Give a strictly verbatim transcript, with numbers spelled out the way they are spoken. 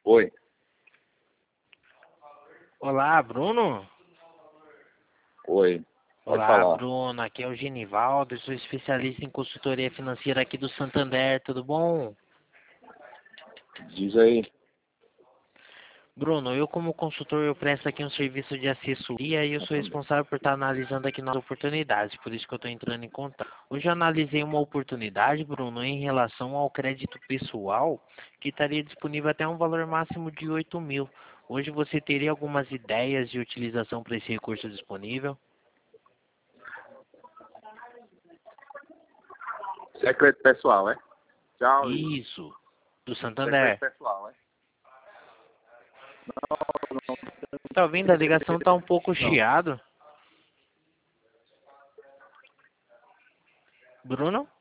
Oi, Olá, Bruno. oi, pode Olá, falar. Bruno. Aqui é o Genivaldo, eu sou especialista em consultoria financeira aqui do Santander, tudo bom? Diz aí. Bruno, eu como consultor eu presto aqui um serviço de assessoria e eu sou responsável por estar analisando aqui novas oportunidades, por isso que eu estou entrando em contato. Hoje eu analisei uma oportunidade, Bruno, em relação ao crédito pessoal, que estaria disponível até um valor máximo de oito mil. Hoje você teria algumas ideias de utilização para esse recurso disponível? Secreto pessoal, é? Tchau. Isso, do Secreto Santander. pessoal, é? Tá ouvindo? A ligação tá um pouco Não. chiado. Bruno?